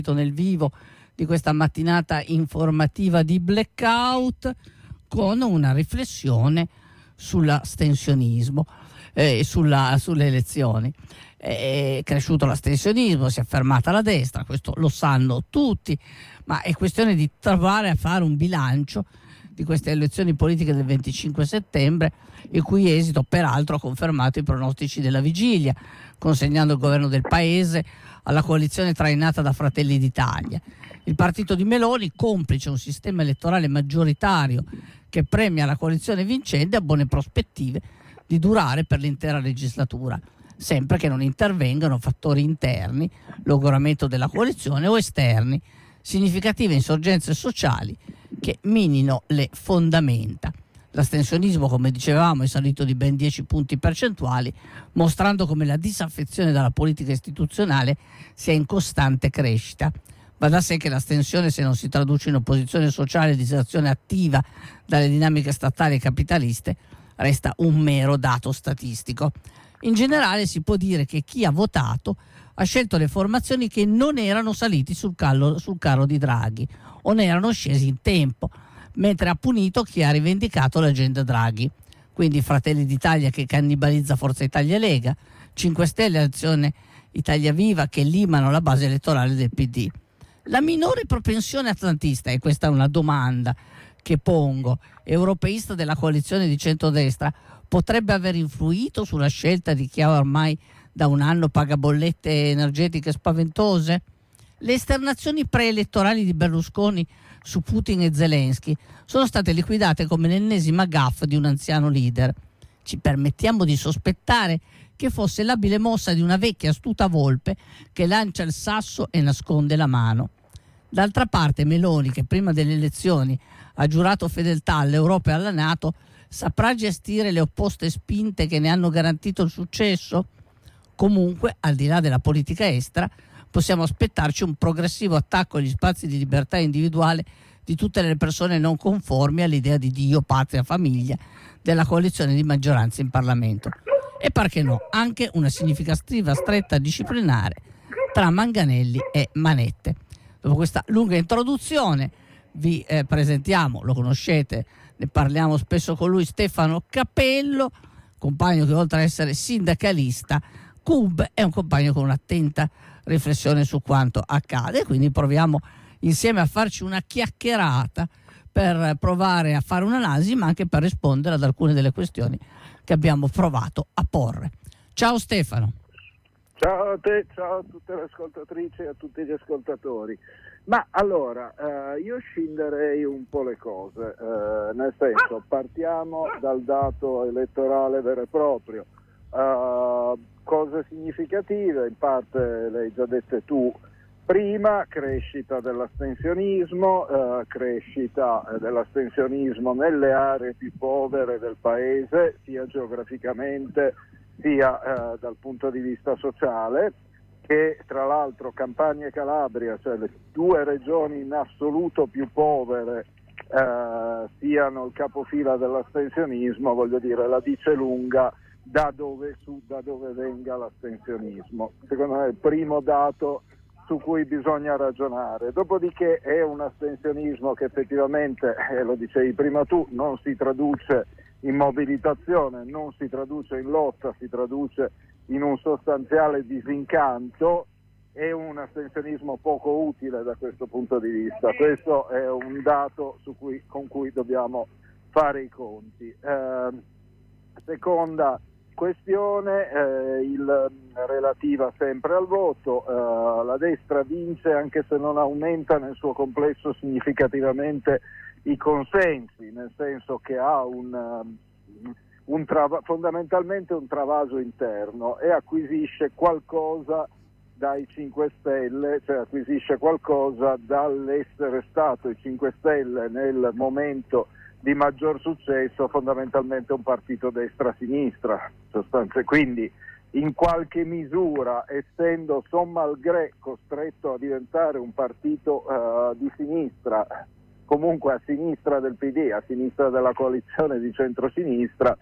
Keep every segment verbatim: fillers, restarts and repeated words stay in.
nel vivo di questa mattinata informativa di blackout con una riflessione sull'astensionismo e eh, sulla, sulle elezioni. È cresciuto l'astensionismo, si è fermata la destra, questo lo sanno tutti, ma è questione di trovare a fare un bilancio di queste elezioni politiche del venticinque settembre, il cui esito peraltro ha confermato i pronostici della vigilia, consegnando il governo del paese alla coalizione trainata da Fratelli d'Italia. Il partito di Meloni, complice un sistema elettorale maggioritario che premia la coalizione vincente, ha buone prospettive di durare per l'intera legislatura, sempre che non intervengano fattori interni, logoramento della coalizione, o esterni, significative insorgenze sociali che minino le fondamenta. L'astensionismo, come dicevamo, è salito di ben dieci punti percentuali, mostrando come la disaffezione dalla politica istituzionale sia in costante crescita. Va da sé che l'astensione, se non si traduce in opposizione sociale e distrazione attiva dalle dinamiche statali e capitaliste, resta un mero dato statistico. In generale si può dire che chi ha votato ha scelto le formazioni che non erano saliti sul, callo, sul carro di Draghi o ne erano scesi in tempo, mentre ha punito chi ha rivendicato l'agenda Draghi. Quindi Fratelli d'Italia che cannibalizza Forza Italia e Lega, cinque Stelle e Azione Italia Viva che limano la base elettorale del P D. La minore propensione atlantista, e questa è una domanda che pongo, europeista della coalizione di centrodestra, potrebbe aver influito sulla scelta di chi ormai da un anno paga bollette energetiche spaventose? Le esternazioni preelettorali di Berlusconi su Putin e Zelensky sono state liquidate come l'ennesima gaffe di un anziano leader. Ci permettiamo di sospettare che fosse l'abile mossa di una vecchia astuta volpe che lancia il sasso e nasconde la mano. D'altra parte Meloni, che prima delle elezioni ha giurato fedeltà all'Europa e alla NATO, saprà gestire le opposte spinte che ne hanno garantito il successo? Comunque, al di là della politica estera, possiamo aspettarci un progressivo attacco agli spazi di libertà individuale di tutte le persone non conformi all'idea di Dio, patria, famiglia della coalizione di maggioranza in Parlamento. E perché no, anche una significativa stretta disciplinare tra manganelli e manette. Dopo questa lunga introduzione vi eh, presentiamo, lo conoscete, ne parliamo spesso con lui, Stefano Capello, compagno che oltre ad essere sindacalista, C U B è un compagno con un'attenta riflessione su quanto accade, quindi proviamo insieme a farci una chiacchierata per provare a fare un'analisi, ma anche per rispondere ad alcune delle questioni che abbiamo provato a porre. Ciao Stefano. Ciao a te, ciao a tutte le ascoltatrici e a tutti gli ascoltatori. Ma allora, eh, io scinderei un po' le cose, eh, nel senso, partiamo dal dato elettorale vero e proprio. Uh, cose significative, in parte le hai già dette tu prima: crescita dell'astensionismo, uh, crescita dell'astensionismo nelle aree più povere del paese, sia geograficamente sia uh, dal punto di vista sociale, che tra l'altro Campania e Calabria, cioè le due regioni in assoluto più povere, uh, siano il capofila dell'astensionismo, voglio dire, la dice lunga da dove, su, da dove venga l'astensionismo. Secondo me è il primo dato su cui bisogna ragionare. Dopodiché è un astensionismo che effettivamente, eh, lo dicevi prima tu, non si traduce in mobilitazione, non si traduce in lotta, si traduce in un sostanziale disincanto. È un astensionismo poco utile da questo punto di vista. Questo è un dato su cui, con cui dobbiamo fare i conti. Eh, seconda questione, eh, il, relativa sempre al voto, eh, la destra vince anche se non aumenta nel suo complesso significativamente i consensi, nel senso che ha un, um, un trava- fondamentalmente un travaso interno e acquisisce qualcosa dai cinque Stelle, cioè acquisisce qualcosa dall'essere stato i cinque Stelle nel momento di maggior successo, fondamentalmente un partito destra-sinistra, sostanze. Quindi in qualche misura, essendo son malgré costretto a diventare un partito uh, di sinistra, comunque a sinistra del P D, a sinistra della coalizione di centrosinistra,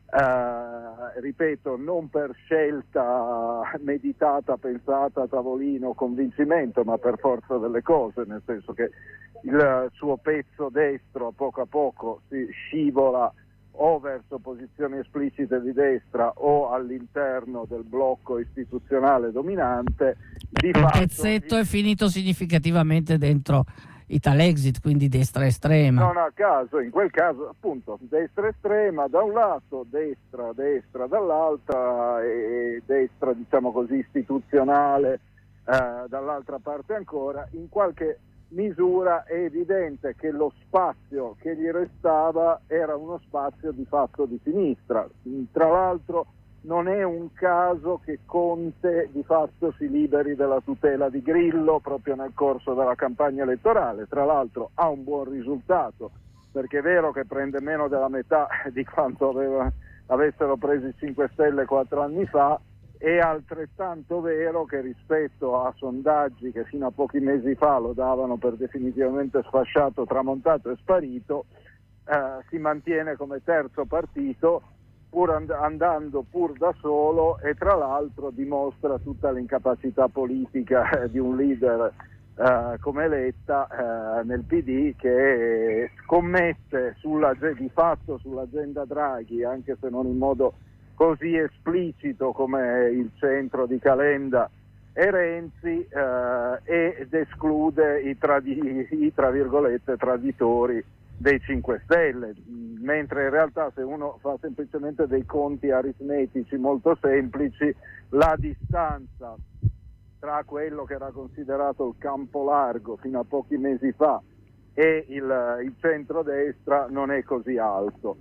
Uh, ripeto, non per scelta meditata, pensata a tavolino, convincimento, ma per forza delle cose, nel senso che il suo pezzo destro a poco a poco si scivola o verso posizioni esplicite di destra o all'interno del blocco istituzionale dominante. Di il fatto, pezzetto è finito significativamente dentro Italexit, quindi destra estrema. Non a caso, in quel caso appunto destra estrema da un lato, destra, destra dall'altra e destra, diciamo così, istituzionale eh, dall'altra parte ancora. In qualche misura è evidente che lo spazio che gli restava era uno spazio di fatto di sinistra. Tra l'altro non è un caso che Conte di fatto si liberi della tutela di Grillo proprio nel corso della campagna elettorale. Tra l'altro ha un buon risultato, perché è vero che prende meno della metà di quanto aveva, avessero preso i cinque Stelle quattro anni fa. È altrettanto vero che rispetto a sondaggi che fino a pochi mesi fa lo davano per definitivamente sfasciato, tramontato e sparito, eh, si mantiene come terzo partito, pur and- andando pur da solo, e tra l'altro dimostra tutta l'incapacità politica eh, di un leader eh, come Letta eh, nel P D, che scommette sulla, di fatto sull'agenda Draghi, anche se non in modo così esplicito come il centro di Calenda e Renzi, eh, ed esclude i, tradi- i tra virgolette traditori dei cinque Stelle, mentre in realtà se uno fa semplicemente dei conti aritmetici molto semplici, la distanza tra quello che era considerato il campo largo fino a pochi mesi fa e il, il centrodestra non è così alto.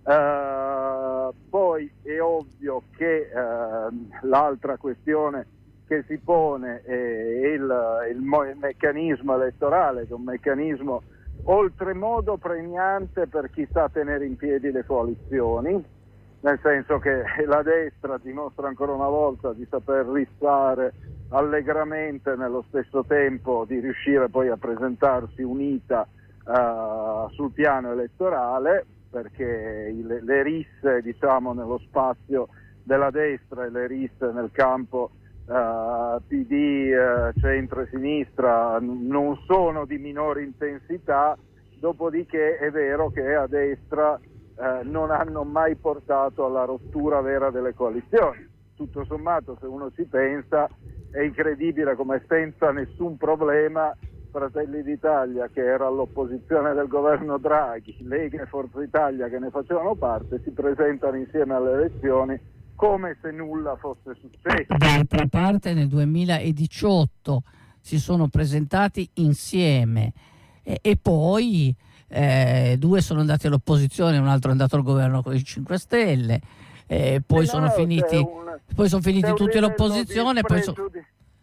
Uh, poi è ovvio che uh, l'altra questione che si pone è il, il, mo- il meccanismo elettorale, che è un meccanismo oltremodo pregnante per chi sa tenere in piedi le coalizioni, nel senso che la destra dimostra ancora una volta di saper rissare allegramente, nello stesso tempo di riuscire poi a presentarsi unita uh, sul piano elettorale, perché le, le risse, diciamo, nello spazio della destra e le risse nel campo uh, P D, uh, centro e sinistra n- non sono di minore intensità. Dopodiché è vero che a destra uh, non hanno mai portato alla rottura vera delle coalizioni. Tutto sommato, se uno ci pensa, è incredibile come senza nessun problema Fratelli d'Italia, che era all'opposizione del governo Draghi, Lega e Forza Italia, che ne facevano parte, si presentano insieme alle elezioni come se nulla fosse successo. D'altra parte nel duemiladiciotto si sono presentati insieme e, e poi eh, due sono andati all'opposizione, un altro è andato al governo con i cinque Stelle, eh, poi, Eh sono no, finiti, un, poi sono finiti tutti all'opposizione, poi sono... di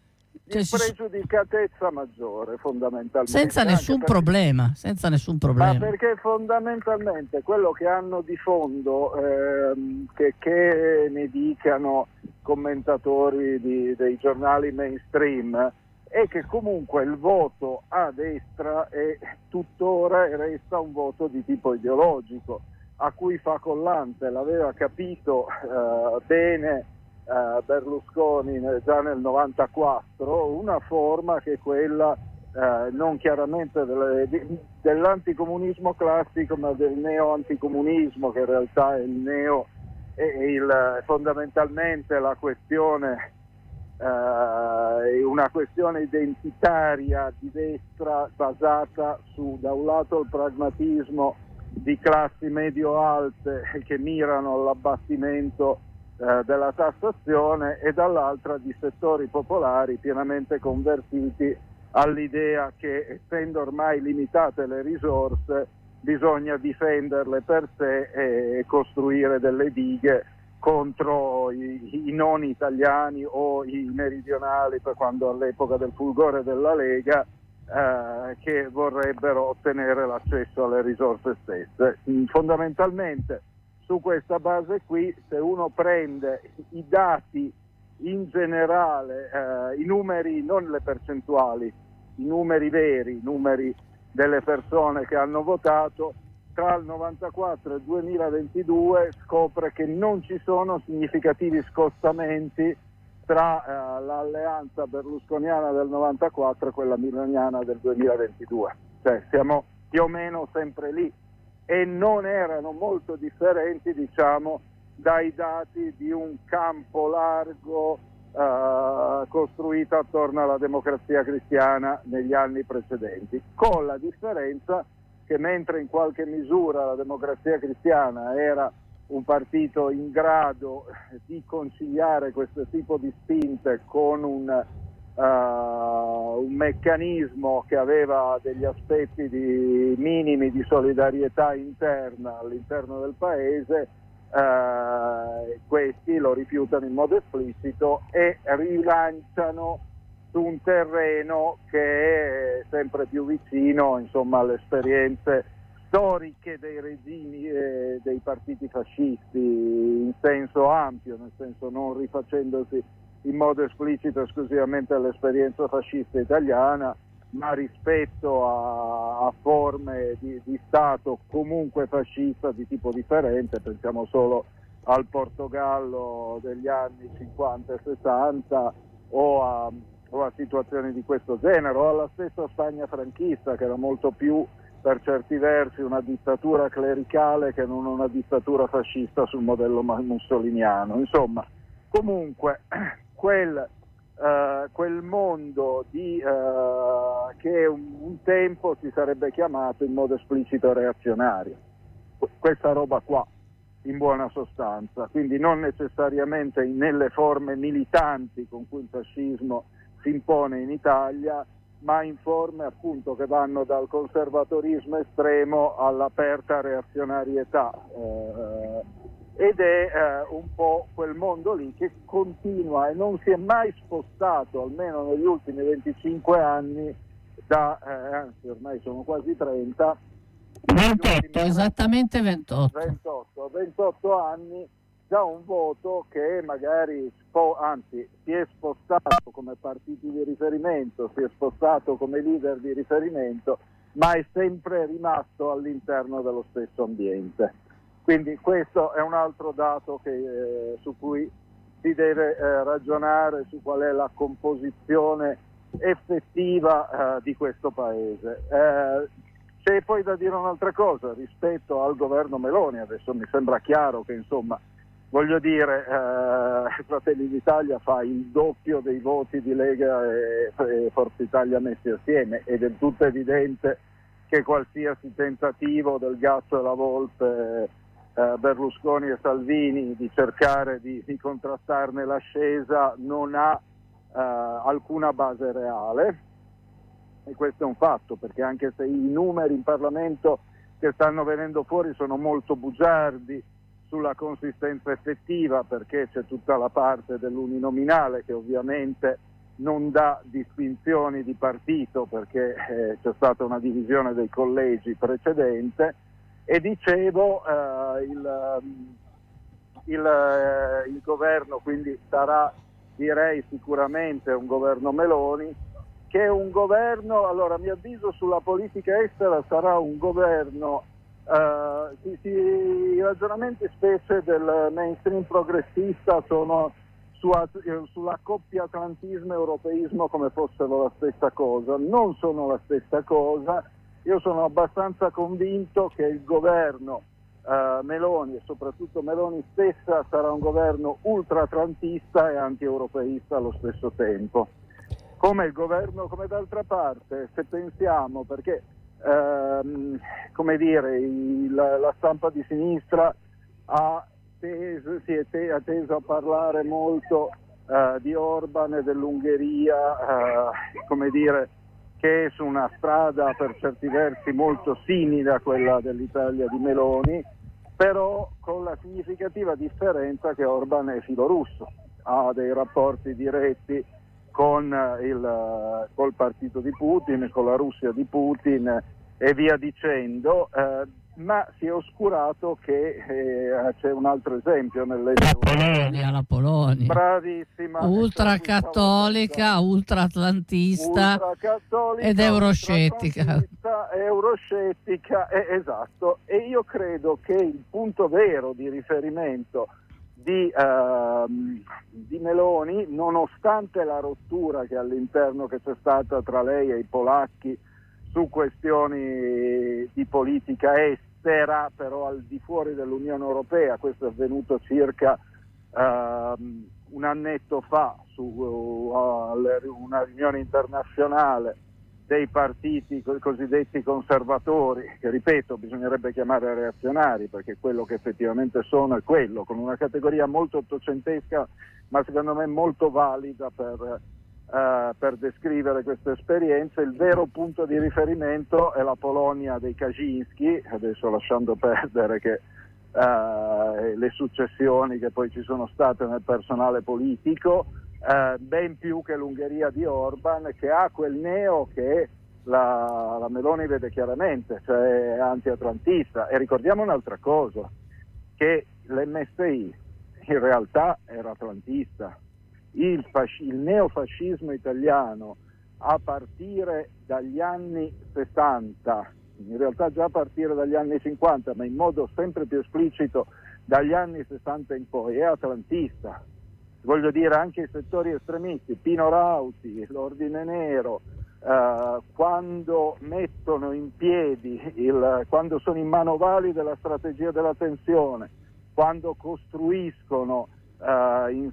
spregiudicatezza maggiore, fondamentalmente, senza nessun perché, problema senza nessun problema ma perché fondamentalmente quello che hanno di fondo, ehm, che, che ne dicano commentatori di, dei giornali mainstream, è che comunque il voto a destra è tuttora e resta un voto di tipo ideologico, a cui fa collante, l'aveva capito eh, bene Uh, Berlusconi già nel novantaquattro, una forma che è quella uh, non chiaramente delle, di, dell'anticomunismo classico, ma del neo-anticomunismo, che in realtà è il neo è il, fondamentalmente la questione uh, è una questione identitaria di destra, basata su, da un lato, il pragmatismo di classi medio-alte che mirano all'abbattimento Eh, della tassazione, e dall'altra di settori popolari pienamente convertiti all'idea che, essendo ormai limitate le risorse, bisogna difenderle per sé e costruire delle dighe contro i, i non italiani o i meridionali, per quando all'epoca del fulgore della Lega, eh, che vorrebbero ottenere l'accesso alle risorse stesse. Fondamentalmente, su questa base qui, se uno prende i dati in generale, eh, i numeri, non le percentuali, i numeri veri, i numeri delle persone che hanno votato, tra il novantaquattro e il duemilaventidue scopre che non ci sono significativi scostamenti tra eh, l'alleanza berlusconiana del novantaquattro e quella miloniana del duemilaventidue, cioè siamo più o meno sempre lì, e non erano molto differenti, diciamo, dai dati di un campo largo eh, costruito attorno alla democrazia cristiana negli anni precedenti, con la differenza che mentre in qualche misura la democrazia cristiana era un partito in grado di conciliare questo tipo di spinte con un, uh, un meccanismo che aveva degli aspetti di minimi di solidarietà interna all'interno del paese, uh, questi lo rifiutano in modo esplicito e rilanciano su un terreno che è sempre più vicino, insomma, alle esperienze storiche dei regimi e dei partiti fascisti in senso ampio, nel senso non rifacendosi in modo esplicito esclusivamente all'esperienza fascista italiana, ma rispetto a, a forme di, di Stato comunque fascista di tipo differente. Pensiamo solo al Portogallo degli anni cinquanta e sessanta o a, o a situazioni di questo genere, o alla stessa Spagna franchista, che era molto più per certi versi una dittatura clericale che non una dittatura fascista sul modello mussoliniano. Insomma, comunque quel, uh, quel mondo di, uh, che un, un tempo si sarebbe chiamato in modo esplicito reazionario, questa roba qua in buona sostanza, quindi non necessariamente nelle forme militanti con cui il fascismo si impone in Italia, ma in forme appunto che vanno dal conservatorismo estremo all'aperta reazionarietà, eh, ed è eh, un po' quel mondo lì che continua e non si è mai spostato, almeno negli ultimi venticinque anni, da, eh, anzi ormai sono quasi trenta, ventotto, esattamente ventotto. ventotto, ventotto anni, da un voto che magari, anzi, si è spostato come partiti di riferimento, si è spostato come leader di riferimento, ma è sempre rimasto all'interno dello stesso ambiente. Quindi questo è un altro dato che, eh, su cui si deve eh, ragionare, su qual è la composizione effettiva eh, di questo paese. Eh, c'è poi da dire un'altra cosa rispetto al governo Meloni. Adesso mi sembra chiaro che, insomma, voglio dire, eh, Fratelli d'Italia fa il doppio dei voti di Lega e, e Forza Italia messi assieme, ed è del tutto evidente che qualsiasi tentativo del Gatto e la Volpe, eh, Berlusconi e Salvini, di cercare di, di contrastarne l'ascesa non ha eh, alcuna base reale, e questo è un fatto, perché anche se i numeri in Parlamento che stanno venendo fuori sono molto bugiardi sulla consistenza effettiva, perché c'è tutta la parte dell'uninominale che ovviamente non dà distinzioni di partito, perché eh, c'è stata una divisione dei collegi precedente, e dicevo eh, il, il, eh, il governo quindi sarà, direi, sicuramente un governo Meloni, che è un governo, allora a mio avviso sulla politica estera sarà un governo. Uh, si, si, i ragionamenti specie del mainstream progressista sono su, sulla coppia atlantismo-europeismo come fossero la stessa cosa. Non sono la stessa cosa. Io sono abbastanza convinto che il governo uh, Meloni, e soprattutto Meloni stessa, sarà un governo ultra-atlantista e anti-europeista allo stesso tempo. Come il governo, come d'altra parte, se pensiamo, perché Ehm, come dire, il, la stampa di sinistra ha teso, si è te, ha teso a parlare molto eh, di Orban e dell'Ungheria, eh, come dire, che è su una strada per certi versi molto simile a quella dell'Italia di Meloni, però con la significativa differenza che Orban è filorusso, ha dei rapporti diretti con il col partito di Putin, con la Russia di Putin e via dicendo, eh, ma si è oscurato che eh, c'è un altro esempio nell'est la Polonia, la Polonia. Bravissima. Ultracattolica, ultraatlantista ed euroscettica. Euroscettica, eh, esatto. E io credo che il punto vero di riferimento di, uh, di Meloni, nonostante la rottura che all'interno che c'è stata tra lei e i polacchi su questioni di politica estera, però al di fuori dell'Unione Europea, questo è avvenuto circa uh, un annetto fa su uh, una riunione internazionale dei partiti cosiddetti conservatori, che ripeto bisognerebbe chiamare reazionari, perché quello che effettivamente sono è quello, con una categoria molto ottocentesca ma secondo me molto valida per, uh, per descrivere questa esperienza. Il vero punto di riferimento è la Polonia dei Kaczynski, adesso lasciando perdere che uh, le successioni che poi ci sono state nel personale politico, Uh, ben più che l'Ungheria di Orban, che ha quel neo che la, la Meloni vede chiaramente, cioè anti-atlantista. E ricordiamo un'altra cosa, che l'M S I in realtà era atlantista. Il, fasci- il neofascismo italiano a partire dagli anni sessanta, in realtà già a partire dagli anni cinquanta, ma in modo sempre più esplicito dagli anni sessanta in poi, è atlantista. Voglio dire, anche i settori estremisti, Pino Rauti, l'Ordine Nero, eh, quando mettono in piedi, il, quando sono i manovali della strategia della tensione, quando costruiscono eh, in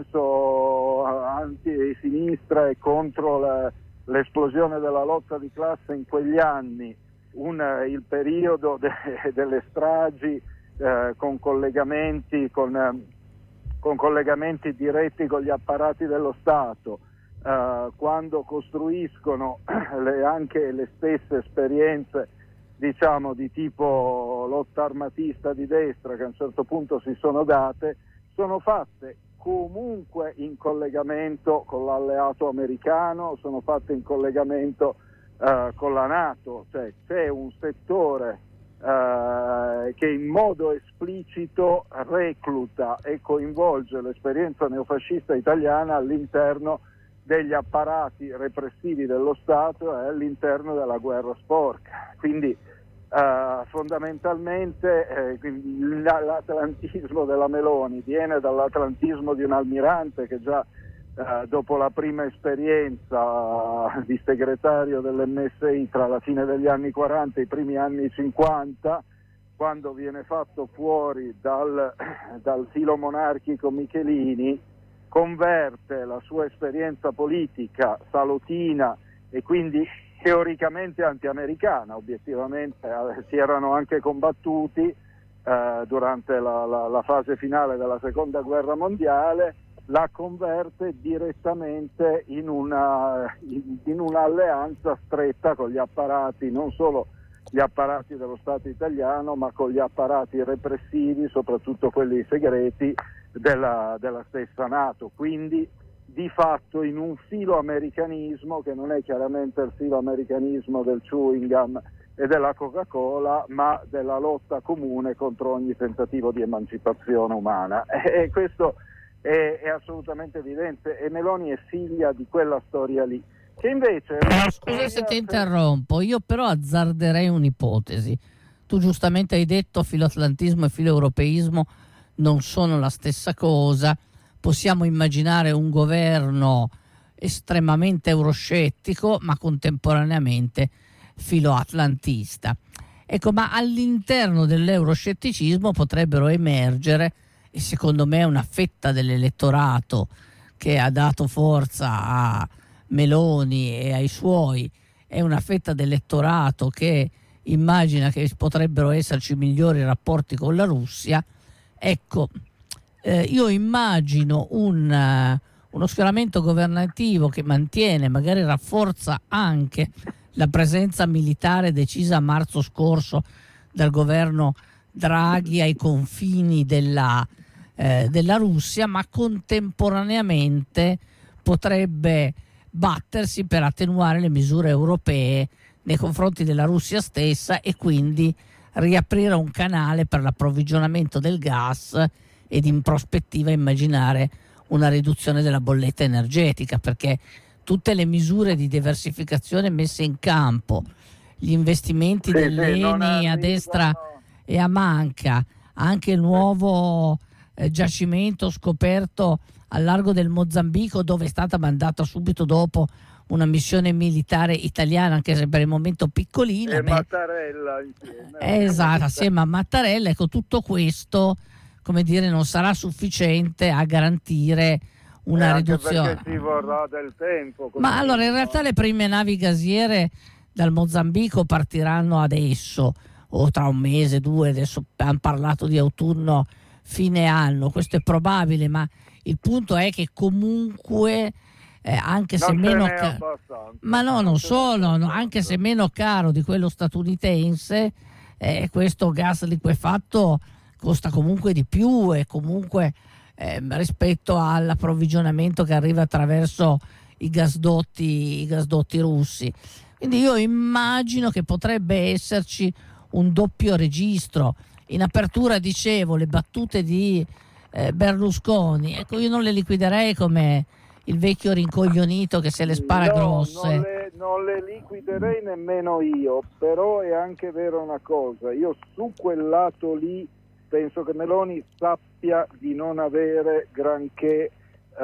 senso anti-sinistra e contro la, l'esplosione della lotta di classe in quegli anni, un, il periodo de, delle stragi eh, con collegamenti con... con collegamenti diretti con gli apparati dello Stato, eh, quando costruiscono le, anche le stesse esperienze, diciamo, di tipo lotta armatista di destra che a un certo punto si sono date, sono fatte comunque in collegamento con l'alleato americano, sono fatte in collegamento eh, con la NATO, cioè c'è un settore Uh, che in modo esplicito recluta e coinvolge l'esperienza neofascista italiana all'interno degli apparati repressivi dello Stato e all'interno della guerra sporca. Quindi uh, fondamentalmente eh, quindi l'atlantismo della Meloni viene dall'atlantismo di un almirante che già Uh, dopo la prima esperienza uh, di segretario dell'M S I tra la fine degli anni quaranta e i primi anni cinquanta, quando viene fatto fuori dal, dal filo monarchico Michelini, converte la sua esperienza politica salotina e quindi teoricamente anti-americana, obiettivamente eh, si erano anche combattuti eh, durante la, la, la fase finale della seconda guerra mondiale, la converte direttamente in una in, in un'alleanza stretta con gli apparati, non solo gli apparati dello Stato italiano, ma con gli apparati repressivi, soprattutto quelli segreti della, della stessa NATO. Quindi di fatto in un filo americanismo che non è chiaramente il filo americanismo del chewing gum e della Coca-Cola, ma della lotta comune contro ogni tentativo di emancipazione umana. E questo È, è assolutamente evidente, e Meloni è figlia di quella storia lì, che invece no, scusa se ti interrompo, io però azzarderei un'ipotesi. Tu giustamente hai detto filoatlantismo e filoeuropeismo non sono la stessa cosa. Possiamo immaginare un governo estremamente euroscettico ma contemporaneamente filoatlantista. Ecco, ma all'interno dell'euroscetticismo potrebbero emergere, e secondo me una fetta dell'elettorato che ha dato forza a Meloni e ai suoi, è una fetta dell'elettorato che immagina che potrebbero esserci migliori rapporti con la Russia. Ecco, eh, io immagino un, uh, uno schieramento governativo che mantiene, magari rafforza anche la presenza militare decisa a marzo scorso dal governo Draghi ai confini della Eh, della Russia, ma contemporaneamente potrebbe battersi per attenuare le misure europee nei confronti della Russia stessa e quindi riaprire un canale per l'approvvigionamento del gas ed in prospettiva immaginare una riduzione della bolletta energetica, perché tutte le misure di diversificazione messe in campo, gli investimenti Sì, dell'Eni sì, a destra no. e a manca, anche il nuovo eh, giacimento scoperto al largo del Mozambico, dove è stata mandata subito dopo una missione militare italiana, anche se per il momento piccolina. E beh, Mattarella insieme. Esatto, assieme a Mattarella. Ecco, tutto questo, come dire, non sarà sufficiente a garantire una e anche riduzione. Perché ci vorrà del tempo. Ma allora, in realtà le prime navi gasiere dal Mozambico partiranno adesso, o tra un mese, due, adesso hanno parlato di autunno, fine anno, questo è probabile, ma il punto è che comunque eh, anche se non meno ca- ma no, non solo, no, anche se meno caro di quello statunitense, eh, questo gas liquefatto costa comunque di più e comunque eh, rispetto all'approvvigionamento che arriva attraverso i gasdotti, i gasdotti russi. Quindi io immagino che potrebbe esserci un doppio registro. In apertura dicevo le battute di eh, Berlusconi, ecco, io non le liquiderei come il vecchio rincoglionito che se le spara no, grosse. Non le, non le liquiderei nemmeno io, però è anche vero una cosa, io su quel lato lì penso che Meloni sappia di non avere granché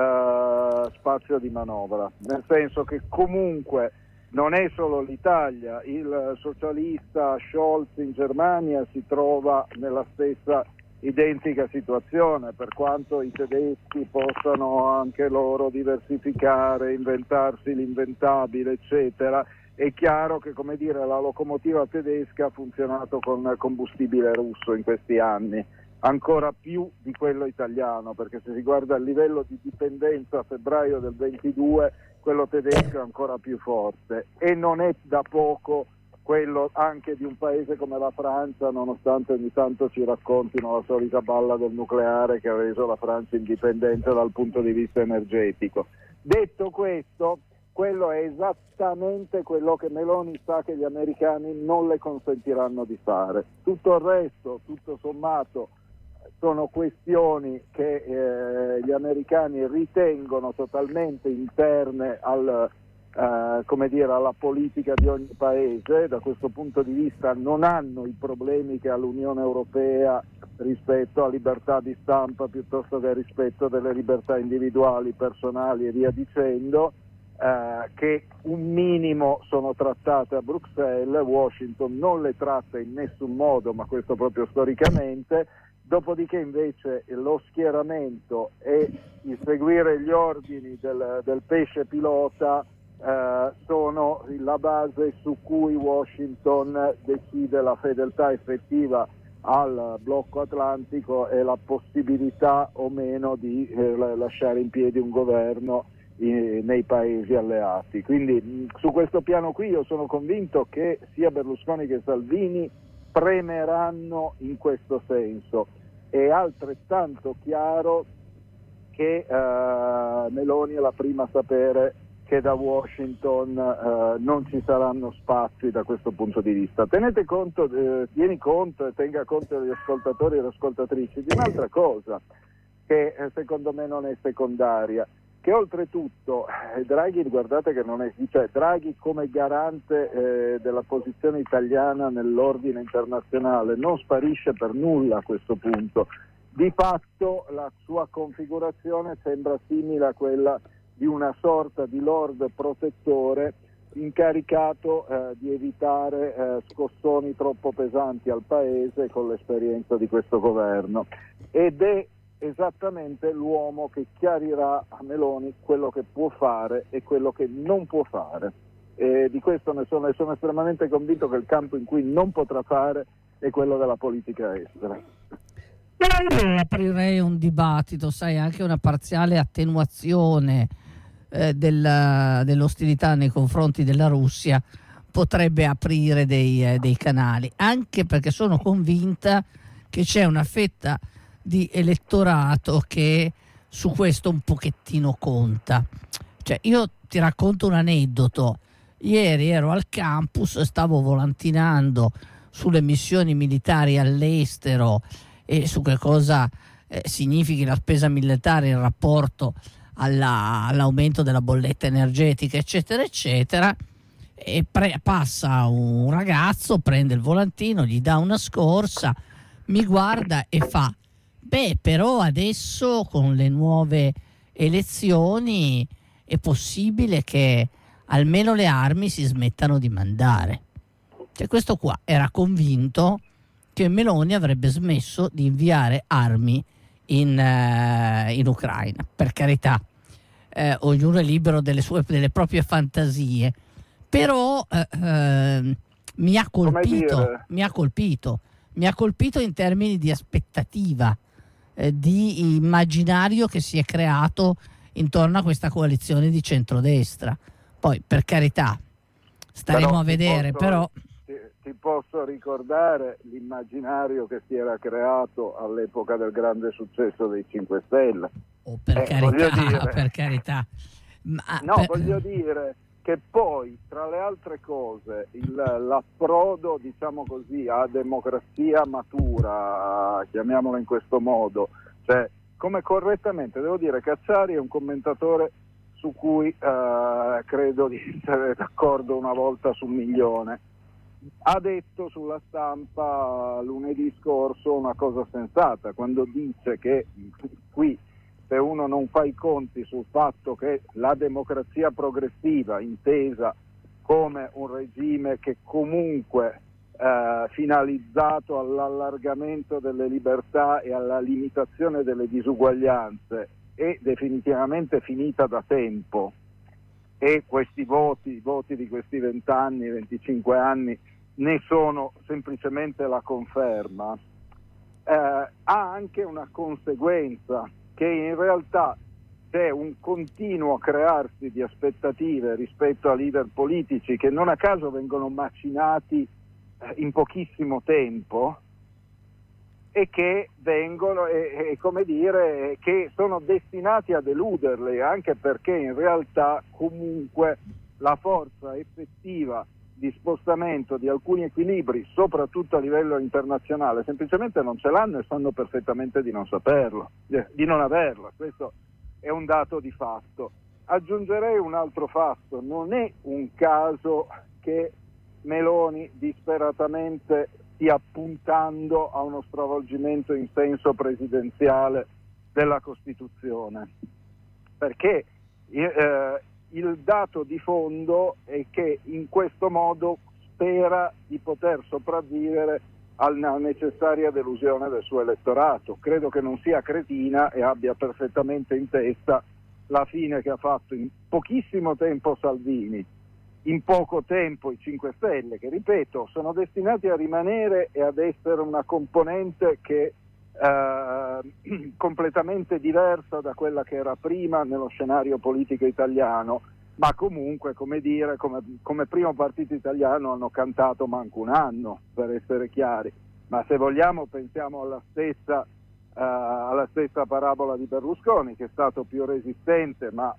uh, spazio di manovra, nel senso che comunque non è solo l'Italia, il socialista Scholz in Germania si trova nella stessa identica situazione, per quanto i tedeschi possano anche loro diversificare, inventarsi l'inventabile, eccetera. È chiaro che, come dire, la locomotiva tedesca ha funzionato con combustibile russo in questi anni, ancora più di quello italiano, perché se si guarda il livello di dipendenza a febbraio del ventidue, quello tedesco è ancora più forte e non è da poco quello anche di un paese come la Francia, nonostante ogni tanto ci raccontino la solita balla del nucleare che ha reso la Francia indipendente dal punto di vista energetico. Detto questo, quello è esattamente quello che Meloni sa che gli americani non le consentiranno di fare. Tutto il resto, tutto sommato, sono questioni che eh, gli americani ritengono totalmente interne al, eh, come dire, alla politica di ogni paese. Da questo punto di vista non hanno i problemi che ha l'Unione Europea rispetto a libertà di stampa piuttosto che rispetto delle libertà individuali, personali e via dicendo, eh, che un minimo sono trattate a Bruxelles. Washington non le tratta in nessun modo, ma questo proprio storicamente. Dopodiché invece lo schieramento e il seguire gli ordini del, del pesce pilota eh, sono la base su cui Washington decide la fedeltà effettiva al blocco atlantico e la possibilità o meno di eh, lasciare in piedi un governo eh, nei paesi alleati. Quindi mh, su questo piano qui io sono convinto che sia Berlusconi che Salvini premeranno in questo senso. È altrettanto chiaro che uh, Meloni è la prima a sapere che da Washington uh, non ci saranno spazi da questo punto di vista. Tenete conto, eh, tieni conto e tenga conto degli ascoltatori e le ascoltatrici di un'altra cosa che eh, secondo me non è secondaria, che oltretutto eh, Draghi, guardate che non è, cioè Draghi come garante eh, della posizione italiana nell'ordine internazionale non sparisce per nulla a questo punto. Di fatto la sua configurazione sembra simile a quella di una sorta di lord protettore incaricato eh, di evitare eh, scossoni troppo pesanti al paese con l'esperienza di questo governo, ed è esattamente l'uomo che chiarirà a Meloni quello che può fare e quello che non può fare. E di questo ne sono, ne sono estremamente convinto, che il campo in cui non potrà fare è quello della politica estera. Aprirei un dibattito, sai, anche una parziale attenuazione eh, della, dell'ostilità nei confronti della Russia potrebbe aprire dei, eh, dei canali, anche perché sono convinta che c'è una fetta di elettorato che su questo un pochettino conta. Cioè, io ti racconto un aneddoto. Ieri ero al campus, stavo volantinando sulle missioni militari all'estero e su che cosa eh, significhi la spesa militare in rapporto alla, all'aumento della bolletta energetica, eccetera, eccetera. E pre- passa un ragazzo, prende il volantino, gli dà una scorsa, mi guarda e fa: beh, però adesso con le nuove elezioni è possibile che almeno le armi si smettano di mandare. Cioè, questo qua era convinto che Meloni avrebbe smesso di inviare armi in, uh, in Ucraina. Per carità, eh, ognuno è libero delle sue, delle proprie fantasie, però eh, eh, mi ha colpito, mi ha colpito, mi ha colpito in termini di aspettativa, eh, di immaginario che si è creato intorno a questa coalizione di centrodestra. Poi, per carità, staremo però a vedere, posso, però... Ti, ti posso ricordare l'immaginario che si era creato all'epoca del grande successo dei cinque Stelle. Oh, per eh, carità, dire, per carità. Ma, no, per... voglio dire che poi, tra le altre cose, il, l'approdo, diciamo così, a democrazia matura, chiamiamola in questo modo, cioè, come correttamente, devo dire, Cacciari è un commentatore su cui eh, credo di essere d'accordo una volta su un milione. Ha detto sulla stampa lunedì scorso una cosa sensata, quando dice che qui, se uno non fa i conti sul fatto che la democrazia progressiva, intesa come un regime che comunque eh, finalizzato all'allargamento delle libertà e alla limitazione delle disuguaglianze, è definitivamente finita da tempo, e questi voti, i voti di questi vent'anni, venticinque anni ne sono semplicemente la conferma, eh, ha anche una conseguenza, che in realtà c'è un continuo crearsi di aspettative rispetto a leader politici che non a caso vengono macinati eh, in pochissimo tempo, e che vengono, e, e come dire, che sono destinati a deluderle, anche perché in realtà comunque la forza effettiva di spostamento di alcuni equilibri, soprattutto a livello internazionale, semplicemente non ce l'hanno e sanno perfettamente di non saperlo, di non averla. Questo è un dato di fatto. Aggiungerei un altro fatto: non è un caso che Meloni disperatamente stia puntando a uno stravolgimento in senso presidenziale della Costituzione, perché eh, il dato di fondo è che in questo modo spera di poter sopravvivere alla necessaria delusione del suo elettorato. Credo che non sia cretina e abbia perfettamente in testa la fine che ha fatto in pochissimo tempo Salvini, in poco tempo i cinque Stelle, che ripeto sono destinati a rimanere e ad essere una componente che eh, completamente diversa da quella che era prima nello scenario politico italiano, ma comunque, come dire, come, come primo partito italiano hanno cantato manco un anno, per essere chiari. Ma se vogliamo pensiamo alla stessa, eh, alla stessa parabola di Berlusconi, che è stato più resistente, ma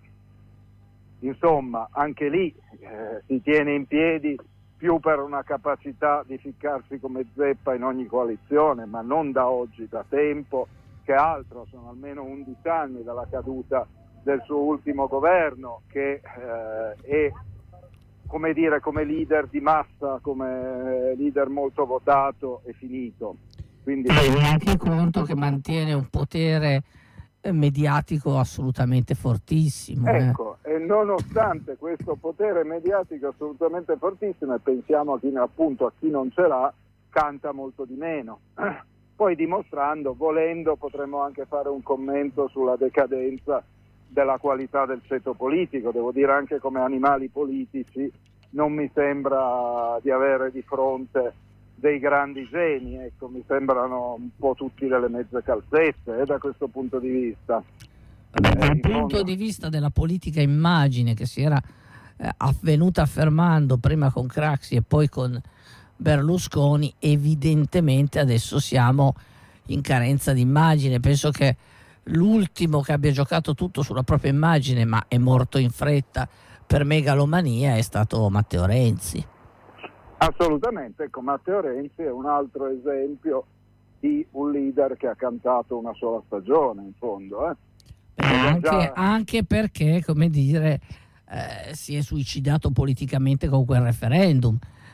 insomma anche lì eh, si tiene in piedi più per una capacità di ficcarsi come zeppa in ogni coalizione, ma non da oggi, da tempo, che altro, sono almeno undici anni dalla caduta del suo ultimo governo, che eh, è, come dire, come leader di massa, come leader molto votato, è finito. Quindi tieni anche conto che mantiene un potere mediatico assolutamente fortissimo. Ecco, eh. e nonostante questo potere mediatico assolutamente fortissimo, e pensiamo a chi, appunto, a chi non ce l'ha, canta molto di meno. Poi dimostrando, volendo, potremmo anche fare un commento sulla decadenza della qualità del ceto politico. Devo dire, anche come animali politici non mi sembra di avere di fronte dei grandi geni, ecco, mi sembrano un po' tutti delle mezze calzette eh, da questo punto di vista. Dal eh, punto fondo... di vista della politica immagine che si era eh, venuta affermando prima con Craxi e poi con Berlusconi, evidentemente adesso siamo in carenza di immagine. Penso che l'ultimo che abbia giocato tutto sulla propria immagine, ma è morto in fretta per megalomania, è stato Matteo Renzi. Assolutamente, ecco, Matteo Renzi è un altro esempio di un leader che ha cantato una sola stagione, in fondo. Eh. Beh, anche, già... anche perché, come dire, eh, si è suicidato politicamente con quel referendum.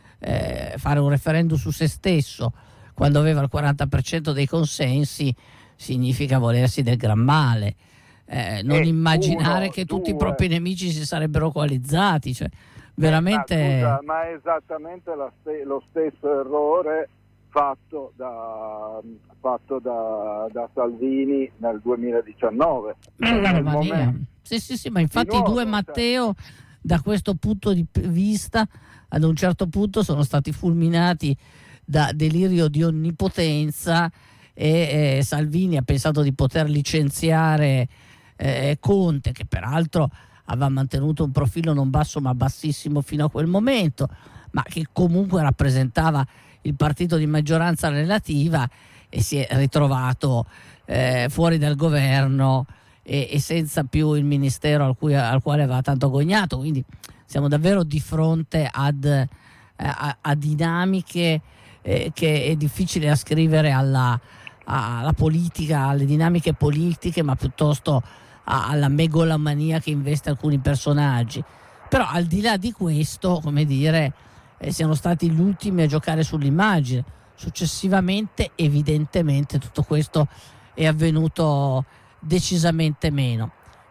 Eh, fare un referendum su se stesso quando aveva il quaranta per cento dei consensi significa volersi del gran male. Eh, non eh, immaginare uno, che tutti due. i propri nemici si sarebbero coalizzati, cioè, veramente... Eh, ma, scusa, ma è esattamente la st- lo stesso errore fatto da, fatto da, da Salvini nel duemiladiciannove. Nel momento... Sì, sì, sì, ma infatti nuovo, i due Matteo, cioè... da questo punto di vista, ad un certo punto sono stati fulminati da delirio di onnipotenza e eh, Salvini ha pensato di poter licenziare eh, Conte, che peraltro aveva mantenuto un profilo non basso ma bassissimo fino a quel momento, ma che comunque rappresentava il partito di maggioranza relativa, e si è ritrovato eh, fuori dal governo e, e senza più il ministero al, cui, al quale aveva tanto agognato. Quindi siamo davvero di fronte ad, eh, a, a dinamiche eh, che è difficile ascrivere alla, alla politica, alle dinamiche politiche, ma piuttosto a, alla megalomania che investe alcuni personaggi. Però al di là di questo, come dire, eh, siamo stati gli ultimi a giocare sull'immagine. Successivamente, evidentemente, tutto questo è avvenuto decisamente meno.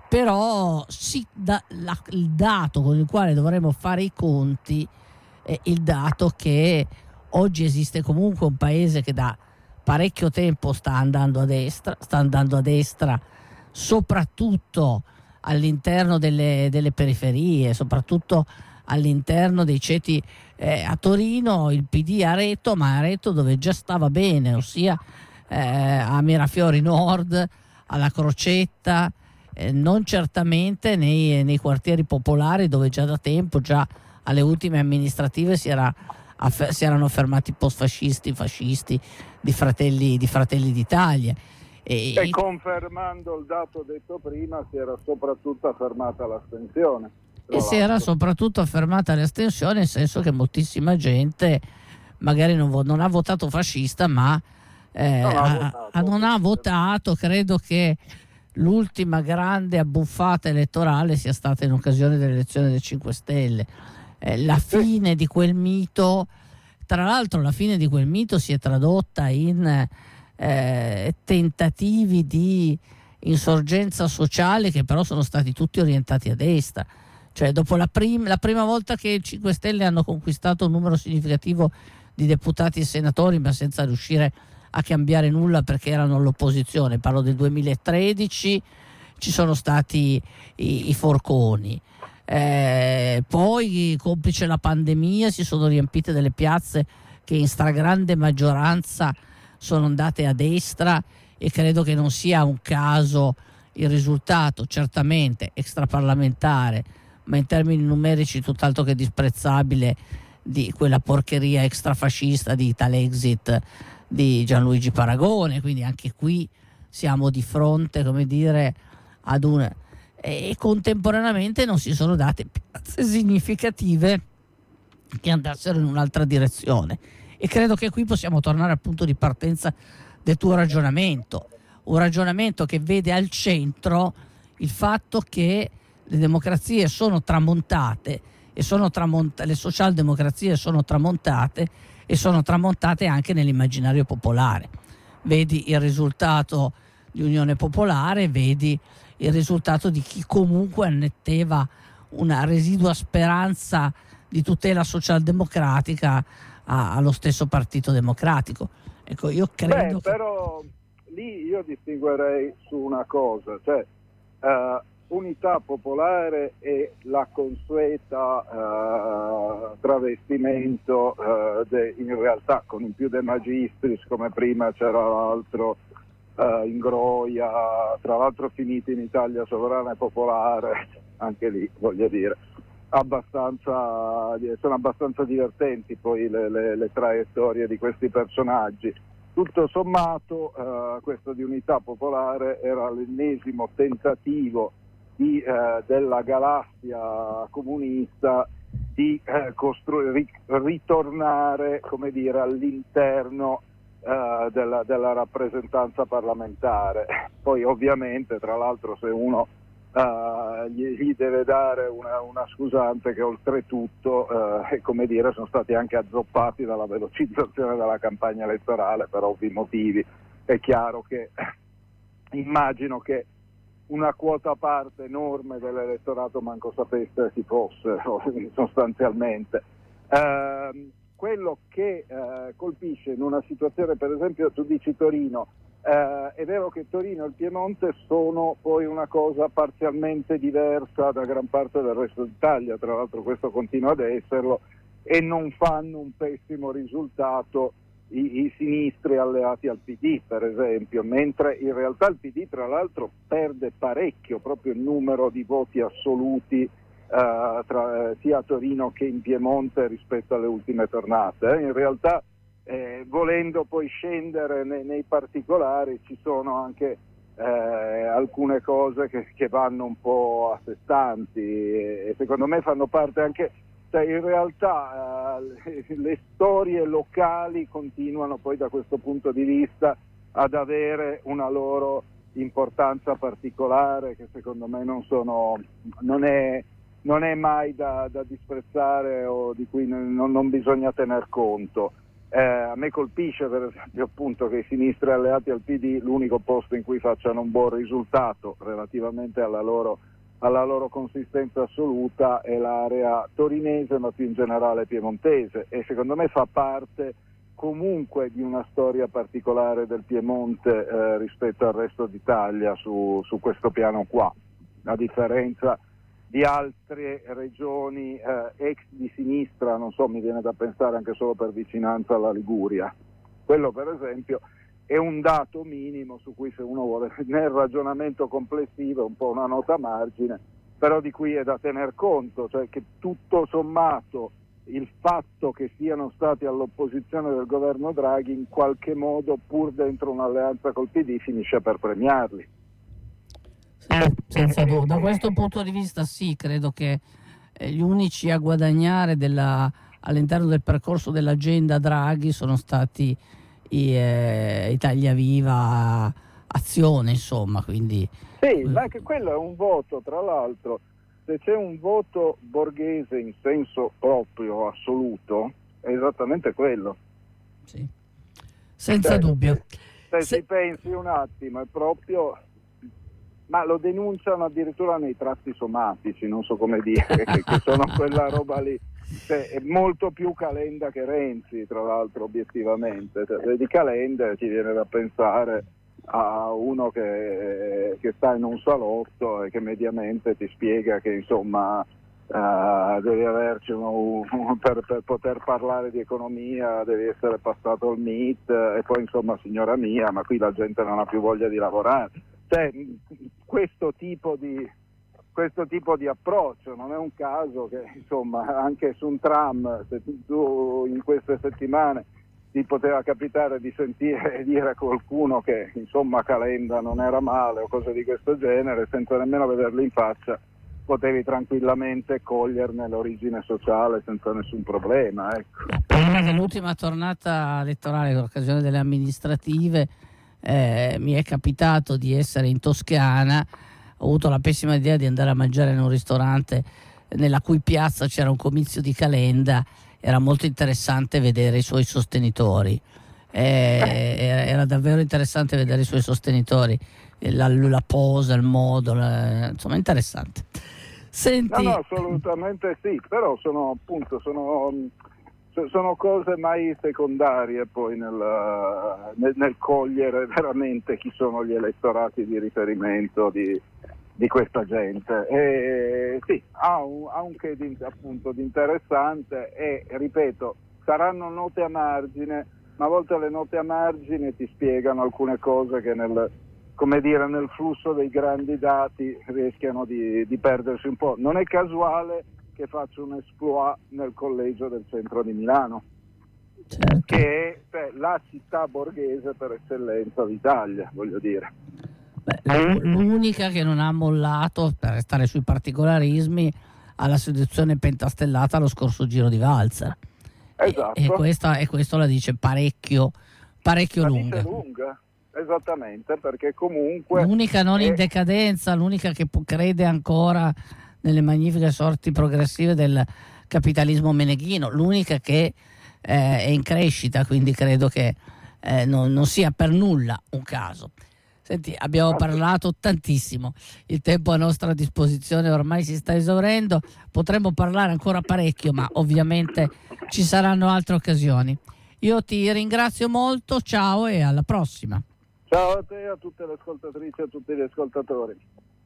Però sì, da, la, il dato con il quale dovremo fare i conti è il dato che oggi esiste comunque un paese che da parecchio tempo sta andando a destra, sta andando a destra soprattutto all'interno delle, delle periferie, soprattutto all'interno dei ceti. Eh, a Torino il P D ha retto, ma ha retto dove già stava bene, ossia eh, a Mirafiori Nord, alla Crocetta, eh, non certamente nei, nei quartieri popolari dove già da tempo, già alle ultime amministrative si, era, aff- si erano fermati post-fascisti, fascisti di Fratelli, di Fratelli d'Italia. E, e confermando il dato detto prima, si era soprattutto affermata l'astensione. E si era soprattutto affermata l'astensione, nel senso che moltissima gente magari non, vo- non ha votato fascista, ma eh, non, ha votato, ha, non ha votato. Credo che l'ultima grande abbuffata elettorale sia stata in occasione dell'elezione del cinque Stelle. Eh, la fine di quel mito, tra l'altro la fine di quel mito si è tradotta in eh, tentativi di insorgenza sociale che però sono stati tutti orientati a destra. Cioè dopo la, prim- la prima volta che i cinque Stelle hanno conquistato un numero significativo di deputati e senatori, ma senza riuscire a cambiare nulla perché erano all'opposizione, parlo del duemilatredici, ci sono stati i, i forconi. Eh, poi, complice la pandemia, si sono riempite delle piazze che in stragrande maggioranza sono andate a destra, e credo che non sia un caso il risultato, certamente extraparlamentare, ma in termini numerici tutt'altro che disprezzabile, di quella porcheria extrafascista di Italexit di Gianluigi Paragone. Quindi anche qui siamo di fronte, come dire, ad un... e contemporaneamente non si sono date piazze significative che andassero in un'altra direzione, e credo che qui possiamo tornare al punto di partenza del tuo ragionamento, un ragionamento che vede al centro il fatto che le democrazie sono tramontate e sono tramontate, le socialdemocrazie sono tramontate e sono tramontate anche nell'immaginario popolare. Vedi il risultato di Unione Popolare, vedi il risultato di chi comunque annetteva una residua speranza di tutela socialdemocratica a, allo stesso Partito Democratico. Ecco, io credo Beh, che... però lì io distinguerei su una cosa, cioè uh, Unità Popolare e la consueta uh, travestimento uh, de, in realtà con il più De Magistris, come prima c'era l'altro uh, Ingroia, tra l'altro finiti in Italia Sovrana e Popolare, anche lì voglio dire abbastanza, sono abbastanza divertenti poi le, le, le traiettorie di questi personaggi. Tutto sommato uh, questo di Unità Popolare era l'ennesimo tentativo di, uh, della galassia comunista di eh, costru- ri- ritornare, come dire, all'interno eh, della, della rappresentanza parlamentare. Poi ovviamente, tra l'altro, se uno eh, gli, gli deve dare una, una scusante che oltretutto eh, come dire, sono stati anche azzoppati dalla velocizzazione della campagna elettorale per ovvi motivi. È chiaro che immagino che una quota parte enorme dell'elettorato manco sapesse chi fosse, sostanzialmente. Eh, quello che eh, colpisce in una situazione, per esempio, tu dici Torino, eh, è vero che Torino e il Piemonte sono poi una cosa parzialmente diversa da gran parte del resto d'Italia, tra l'altro questo continua ad esserlo, e non fanno un pessimo risultato I, i sinistri alleati al P D, per esempio, mentre in realtà il P D tra l'altro perde parecchio proprio il numero di voti assoluti eh, tra, eh, sia a Torino che in Piemonte rispetto alle ultime tornate. Eh. In realtà eh, volendo poi scendere nei, nei particolari ci sono anche eh, alcune cose che, che vanno un po' a sé stanti e, e secondo me fanno parte anche. In realtà eh, le storie locali continuano poi da questo punto di vista ad avere una loro importanza particolare che secondo me non sono non è, non è mai da, da disprezzare o di cui non, non bisogna tener conto. Eh, a me colpisce per esempio appunto che i sinistri alleati al P D l'unico posto in cui facciano un buon risultato relativamente alla loro alla loro consistenza assoluta è l'area torinese, ma più in generale piemontese, e secondo me fa parte comunque di una storia particolare del Piemonte eh, rispetto al resto d'Italia su, su questo piano qua, a differenza di altre regioni eh, ex di sinistra, non so, mi viene da pensare anche solo per vicinanza alla Liguria. Quello per esempio è un dato minimo su cui, se uno vuole, nel ragionamento complessivo è un po' una nota a margine, però di cui è da tener conto, cioè che tutto sommato il fatto che siano stati all'opposizione del governo Draghi in qualche modo, pur dentro un'alleanza col P D, finisce per premiarli. Sì, senza dubbio. Da questo punto di vista sì, credo che gli unici a guadagnare della, all'interno del percorso dell'agenda Draghi sono stati Eh, Italia Viva, Azione, insomma, quindi sì, ma anche quello è un voto, tra l'altro, se c'è un voto borghese in senso proprio assoluto è esattamente quello. Sì, senza cioè, dubbio. Se, se se... ci pensi un attimo è proprio, ma lo denunciano addirittura nei tratti somatici, non so come dire, che, che sono quella roba lì. Cioè, è molto più Calenda che Renzi, tra l'altro, obiettivamente. Cioè, vedi Calenda e ti viene da pensare a uno che, che sta in un salotto e che mediamente ti spiega che insomma uh, devi averci uno, uno per, per poter parlare di economia devi essere passato al M I T e poi insomma signora mia, ma qui la gente non ha più voglia di lavorare. Cioè, questo tipo di questo tipo di approccio, non è un caso che insomma anche su un tram, se tu in queste settimane ti poteva capitare di sentire dire a qualcuno che insomma Calenda non era male o cose di questo genere, senza nemmeno vederlo in faccia potevi tranquillamente coglierne l'origine sociale senza nessun problema, ecco. Prima dell'ultima tornata elettorale, in occasione delle amministrative, eh, mi è capitato di essere in Toscana. Ho avuto la pessima idea di andare a mangiare in un ristorante nella cui piazza c'era un comizio di Calenda. Era molto interessante vedere i suoi sostenitori, eh, era davvero interessante vedere i suoi sostenitori, la, la posa, il modo, la, insomma interessante. Senti... No, no, assolutamente sì, però sono appunto sono, sono cose mai secondarie poi nel, nel, nel cogliere veramente chi sono gli elettorati di riferimento di, di questa gente. E sì, ha un, ha un che di, appunto di interessante e, ripeto, saranno note a margine, ma a volte le note a margine ti spiegano alcune cose che nel, come dire, nel flusso dei grandi dati rischiano di, di perdersi un po'. Non è casuale che faccio un exploit nel collegio del centro di Milano, certo, che è cioè, la città borghese per eccellenza d'Italia, voglio dire. Beh, l'unica che non ha mollato, per restare sui particolarismi, alla situazione pentastellata allo scorso giro di valzer. Esatto. E, e, questa, e questo la dice parecchio, parecchio la lunga. dice lunga, esattamente, perché comunque... L'unica non è... in decadenza, l'unica che crede ancora nelle magnifiche sorti progressive del capitalismo meneghino, l'unica che eh, è in crescita, quindi credo che eh, non, non sia per nulla un caso. Senti, abbiamo parlato tantissimo, il tempo a nostra disposizione ormai si sta esaurendo, potremmo parlare ancora parecchio, ma ovviamente ci saranno altre occasioni. Io ti ringrazio molto, ciao e alla prossima. Ciao a te, a tutte le ascoltatrici e a tutti gli ascoltatori.